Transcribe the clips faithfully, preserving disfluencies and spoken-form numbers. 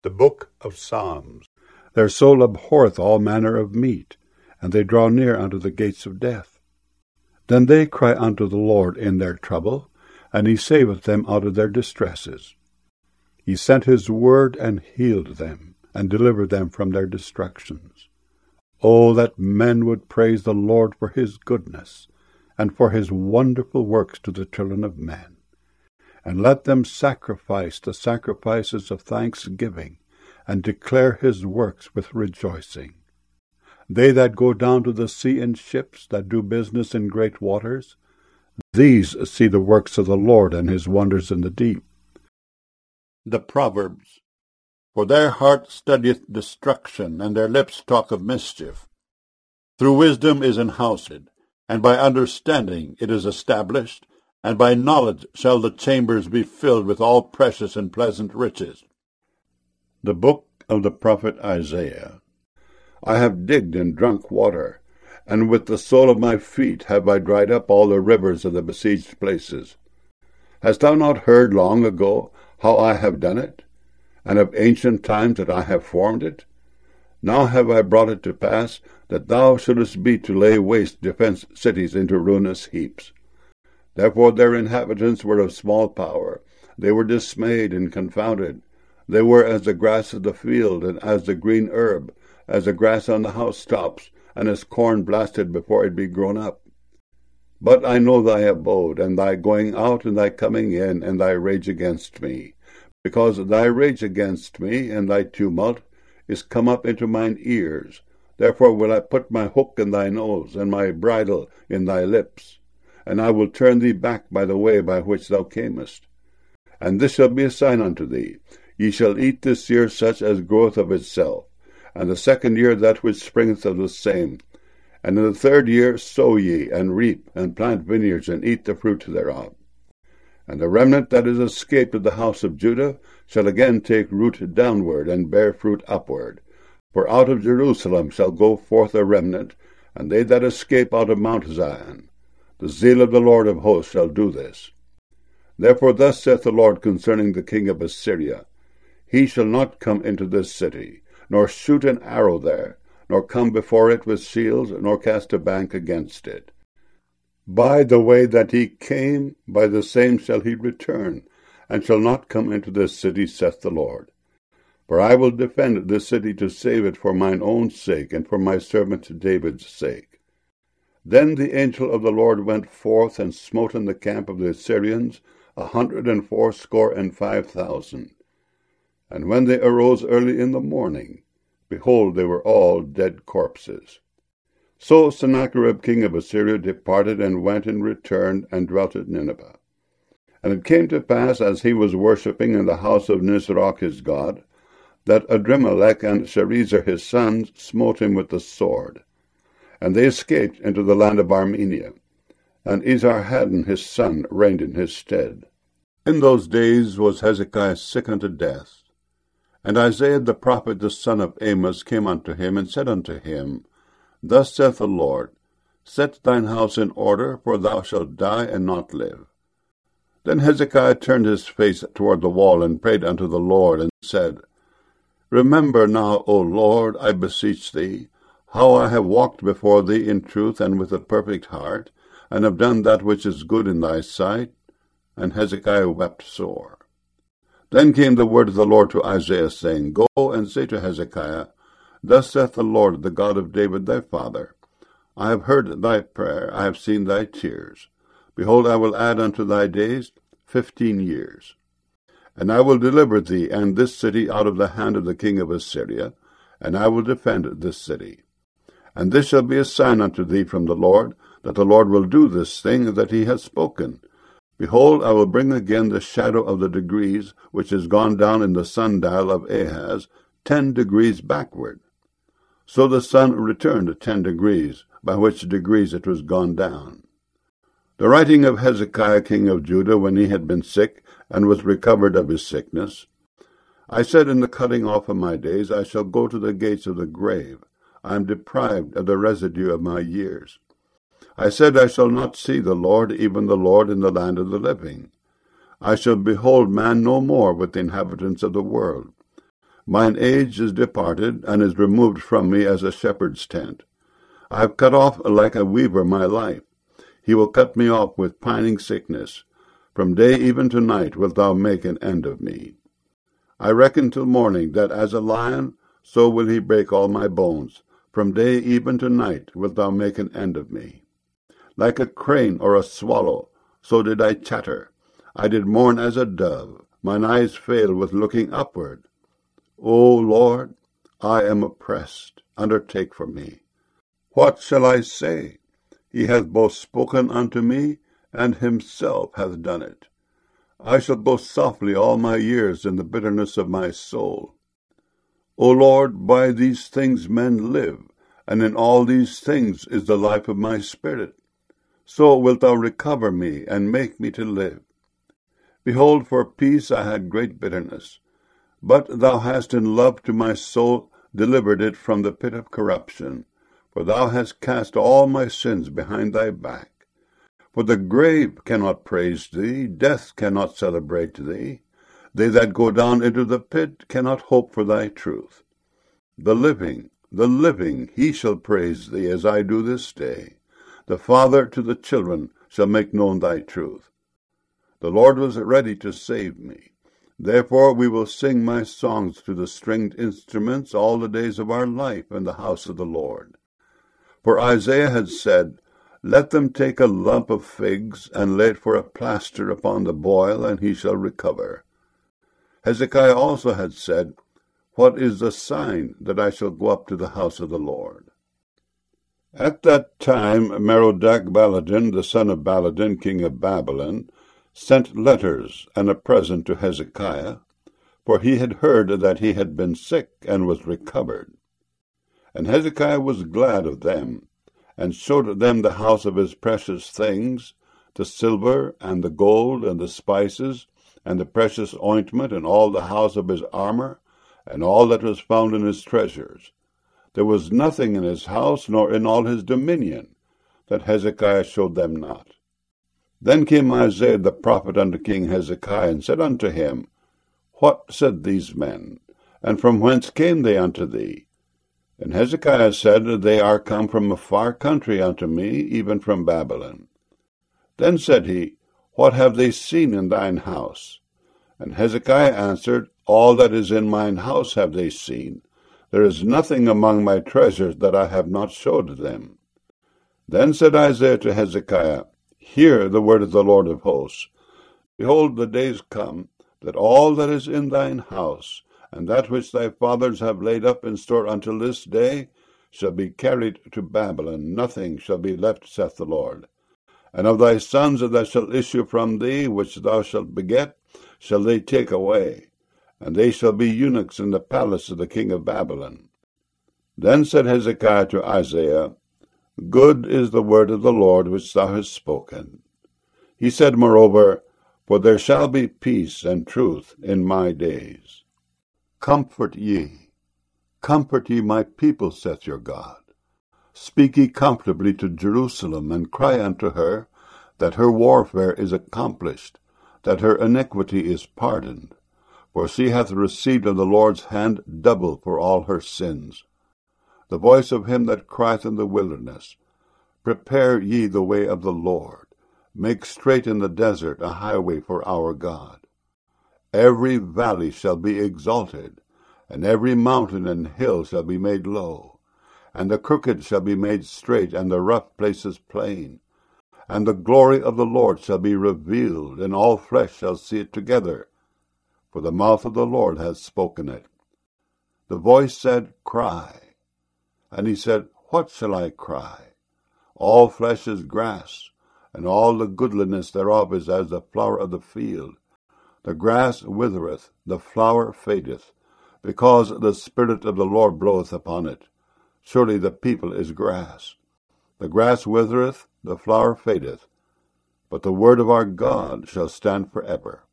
The Book of Psalms. Their soul abhorreth all manner of meat, and they draw near unto the gates of death. Then they cry unto the Lord in their trouble, and he saveth them out of their distresses. He sent his word and healed them, and delivered them from their destructions. O that men would praise the Lord for his goodness, and for his wonderful works to the children of men. And let them sacrifice the sacrifices of thanksgiving, and declare his works with rejoicing. They that go down to the sea in ships, that do business in great waters, these see the works of the Lord and his wonders in the deep. The Proverbs. For their heart studieth destruction, and their lips talk of mischief. Through wisdom is an house, and by understanding it is established, and by knowledge shall the chambers be filled with all precious and pleasant riches. The Book of the Prophet Isaiah. I have digged and drunk water, and with the sole of my feet have I dried up all the rivers of the besieged places. Hast thou not heard long ago how I have done it, and of ancient times that I have formed it? Now have I brought it to pass that thou shouldest be to lay waste defenced cities into ruinous heaps. Therefore their inhabitants were of small power. They were dismayed and confounded. They were as the grass of the field, and as the green herb, as the grass on the housetops, and as corn blasted before it be grown up. But I know thy abode, and thy going out, and thy coming in, and thy rage against me. Because thy rage against me, and thy tumult, is come up into mine ears. Therefore will I put my hook in thy nose, and my bridle in thy lips. And I will turn thee back by the way by which thou camest. And this shall be a sign unto thee. Ye shall eat this year such as groweth of itself, and the second year that which springeth of the same. And in the third year sow ye, and reap, and plant vineyards, and eat the fruit thereof. And the remnant that is escaped of the house of Judah shall again take root downward, and bear fruit upward. For out of Jerusalem shall go forth a remnant, and they that escape out of Mount Zion. The zeal of the Lord of hosts shall do this. Therefore thus saith the Lord concerning the king of Assyria, He shall not come into this city, nor shoot an arrow there, nor come before it with shields, nor cast a bank against it. By the way that he came, by the same shall he return, and shall not come into this city, saith the Lord. For I will defend this city to save it for mine own sake, and for my servant David's sake. Then the angel of the Lord went forth, and smote in the camp of the Assyrians a hundred and fourscore and five thousand. And when they arose early in the morning, behold, they were all dead corpses. So Sennacherib king of Assyria departed, and went and returned, and dwelt at Nineveh. And it came to pass, as he was worshipping in the house of Nisroch his god, that Adrimelech and Sharezer his sons smote him with the sword. And they escaped into the land of Armenia, and Esarhaddon his son reigned in his stead. In those days was Hezekiah sick unto death. And Isaiah the prophet the son of Amos came unto him, and said unto him, Thus saith the Lord, Set thine house in order, for thou shalt die and not live. Then Hezekiah turned his face toward the wall, and prayed unto the Lord, and said, Remember now, O Lord, I beseech thee, how I have walked before thee in truth and with a perfect heart, and have done that which is good in thy sight. And Hezekiah wept sore. Then came the word of the Lord to Isaiah, saying, Go and say to Hezekiah, Thus saith the Lord, the God of David thy father, I have heard thy prayer, I have seen thy tears. Behold, I will add unto thy days fifteen years. And I will deliver thee and this city out of the hand of the king of Assyria, and I will defend this city. And this shall be a sign unto thee from the Lord, that the Lord will do this thing that he hath spoken. Behold, I will bring again the shadow of the degrees, which is gone down in the sundial of Ahaz, ten degrees backward. So the sun returned ten degrees, by which degrees it was gone down. The writing of Hezekiah king of Judah, when he had been sick, and was recovered of his sickness. I said in the cutting off of my days, I shall go to the gates of the grave. I am deprived of the residue of my years. I said, I shall not see the Lord, even the Lord, in the land of the living. I shall behold man no more with the inhabitants of the world. Mine age is departed, and is removed from me as a shepherd's tent. I have cut off like a weaver my life. He will cut me off with pining sickness. From day even to night wilt thou make an end of me. I reckon till morning that as a lion, so will he break all my bones. From day even to night wilt thou make an end of me. Like a crane or a swallow, so did I chatter. I did mourn as a dove. Mine eyes failed with looking upward. O Lord, I am oppressed. Undertake for me. What shall I say? He hath both spoken unto me, and himself hath done it. I shall go softly all my years in the bitterness of my soul. O Lord, by these things men live, and in all these things is the life of my spirit. So wilt thou recover me, and make me to live. Behold, for peace I had great bitterness, but thou hast in love to my soul delivered it from the pit of corruption. For thou hast cast all my sins behind thy back. For the grave cannot praise thee, death cannot celebrate thee. They that go down into the pit cannot hope for thy truth. The living, the living, he shall praise thee, as I do this day. The father to the children shall make known thy truth. The Lord was ready to save me. Therefore we will sing my songs to the stringed instruments all the days of our life in the house of the Lord. For Isaiah had said, Let them take a lump of figs, and lay it for a plaster upon the boil, and he shall recover. Hezekiah also had said, What is the sign that I shall go up to the house of the Lord? At that time Merodach-Baladan, the son of Baladan, king of Babylon, sent letters and a present to Hezekiah, for he had heard that he had been sick and was recovered. And Hezekiah was glad of them, and showed them the house of his precious things, the silver, and the gold, and the spices, and the precious ointment, and all the house of his armor, and all that was found in his treasures. There was nothing in his house, nor in all his dominion, that Hezekiah showed them not. Then came Isaiah the prophet unto King Hezekiah, and said unto him, What said these men? And from whence came they unto thee? And Hezekiah said, They are come from a far country unto me, even from Babylon. Then said he, What have they seen in thine house? And Hezekiah answered, All that is in mine house have they seen. There is nothing among my treasures that I have not showed them. Then said Isaiah to Hezekiah, Hear the word of the Lord of hosts. Behold, the days come, that all that is in thine house, and that which thy fathers have laid up in store until this day, shall be carried to Babylon. Nothing shall be left, saith the Lord. And of thy sons that shall issue from thee, which thou shalt beget, shall they take away, and they shall be eunuchs in the palace of the king of Babylon. Then said Hezekiah to Isaiah, Good is the word of the Lord which thou hast spoken. He said moreover, For there shall be peace and truth in my days. Comfort ye, comfort ye my people, saith your God. Speak ye comfortably to Jerusalem, and cry unto her, that her warfare is accomplished, that her iniquity is pardoned. For she hath received of the Lord's hand double for all her sins. The voice of him that crieth in the wilderness, Prepare ye the way of the Lord, make straight in the desert a highway for our God. Every valley shall be exalted, and every mountain and hill shall be made low, and the crooked shall be made straight, and the rough places plain. And the glory of the Lord shall be revealed, and all flesh shall see it together, for the mouth of the Lord hath spoken it. The voice said, Cry. And he said, What shall I cry? All flesh is grass, and all the goodliness thereof is as the flower of the field. The grass withereth, the flower fadeth, because the Spirit of the Lord bloweth upon it. Surely the people is grass. The grass withereth, the flower fadeth, but the word of our God shall stand for ever.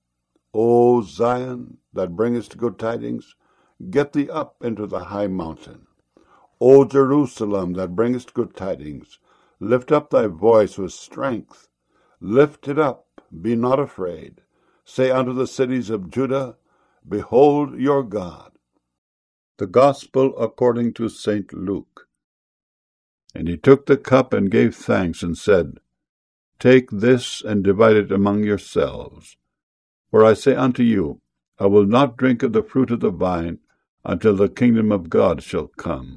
O Zion, that bringest good tidings, get thee up into the high mountain. O Jerusalem, that bringest good tidings, lift up thy voice with strength. Lift it up, be not afraid. Say unto the cities of Judah, Behold your God. The Gospel according to Saint Luke. And he took the cup and gave thanks, and said, Take this and divide it among yourselves. For I say unto you, I will not drink of the fruit of the vine until the kingdom of God shall come.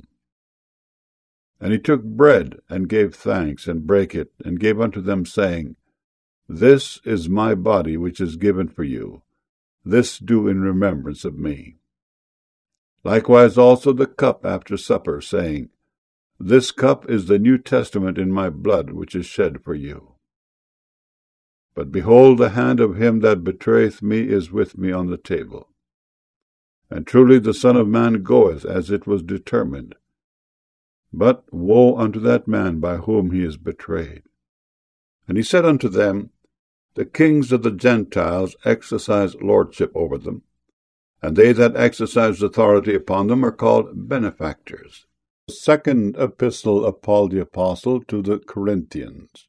And he took bread, and gave thanks, and brake it, and gave unto them, saying, This is my body which is given for you. This do in remembrance of me. Likewise also the cup after supper, saying, This cup is the New Testament in my blood, which is shed for you. But behold, the hand of him that betrayeth me is with me on the table. And truly the Son of Man goeth as it was determined. But woe unto that man by whom he is betrayed. And he said unto them, The kings of the Gentiles exercise lordship over them, and they that exercise authority upon them are called benefactors. The second epistle of Paul the Apostle to the Corinthians.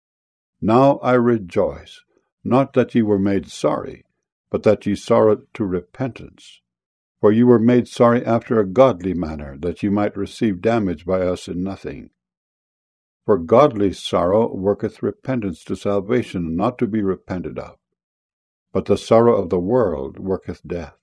Now I rejoice, not that ye were made sorry, but that ye sorrowed to repentance. For ye were made sorry after a godly manner, that ye might receive damage by us in nothing. For godly sorrow worketh repentance to salvation, not to be repented of. But the sorrow of the world worketh death.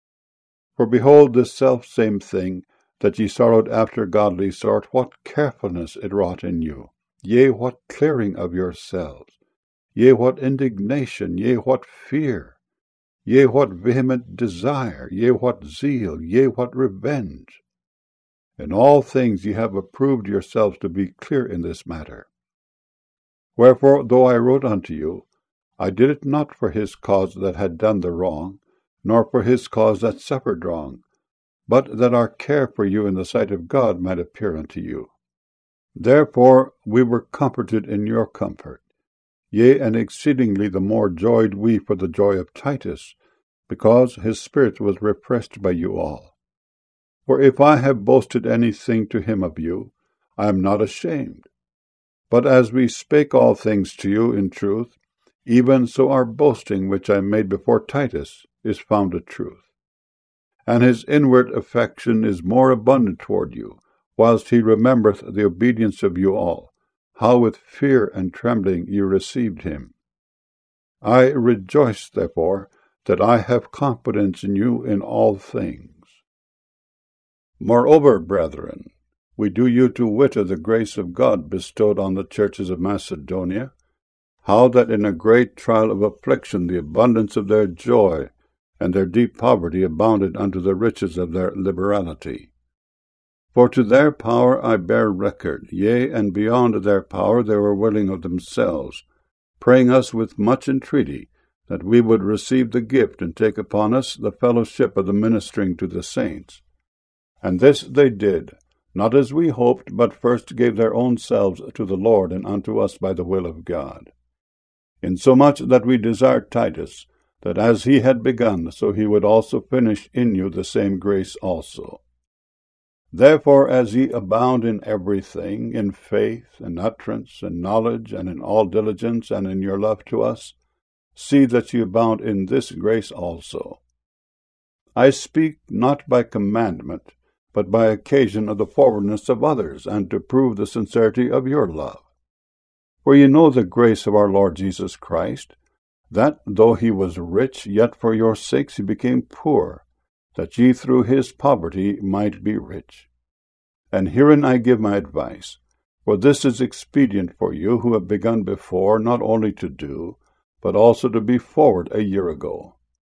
For behold, this selfsame thing, that ye sorrowed after godly sort, what carefulness it wrought in you! Yea, what clearing of yourselves! Yea, what indignation! Yea, what fear! Yea, what vehement desire! Yea, what zeal! Yea, what revenge! In all things ye have approved yourselves to be clear in this matter. Wherefore, though I wrote unto you, I did it not for his cause that had done the wrong, nor for his cause that suffered wrong, but that our care for you in the sight of God might appear unto you. Therefore we were comforted in your comfort. Yea, and exceedingly the more joyed we for the joy of Titus, because his spirit was refreshed by you all. For if I have boasted anything to him of you, I am not ashamed. But as we spake all things to you in truth, even so our boasting which I made before Titus is found a truth. And his inward affection is more abundant toward you, whilst he remembereth the obedience of you all, how with fear and trembling you received him. I rejoice, therefore, that I have confidence in you in all things. Moreover, brethren, we do you to wit of the grace of God bestowed on the churches of Macedonia, how that in a great trial of affliction the abundance of their joy and their deep poverty abounded unto the riches of their liberality. For to their power I bear record, yea, and beyond their power they were willing of themselves, praying us with much entreaty that we would receive the gift and take upon us the fellowship of the ministering to the saints. And this they did, not as we hoped, but first gave their own selves to the Lord and unto us by the will of God. Insomuch that we desired Titus, that as he had begun, so he would also finish in you the same grace also. Therefore, as ye abound in everything, in faith, and utterance, and knowledge, and in all diligence, and in your love to us, see that ye abound in this grace also. I speak not by commandment, but by occasion of the forwardness of others, and to prove the sincerity of your love. For ye know the grace of our Lord Jesus Christ, that, though he was rich, yet for your sakes he became poor, that ye through his poverty might be rich. And herein I give my advice, for this is expedient for you who have begun before not only to do, but also to be forward a year ago.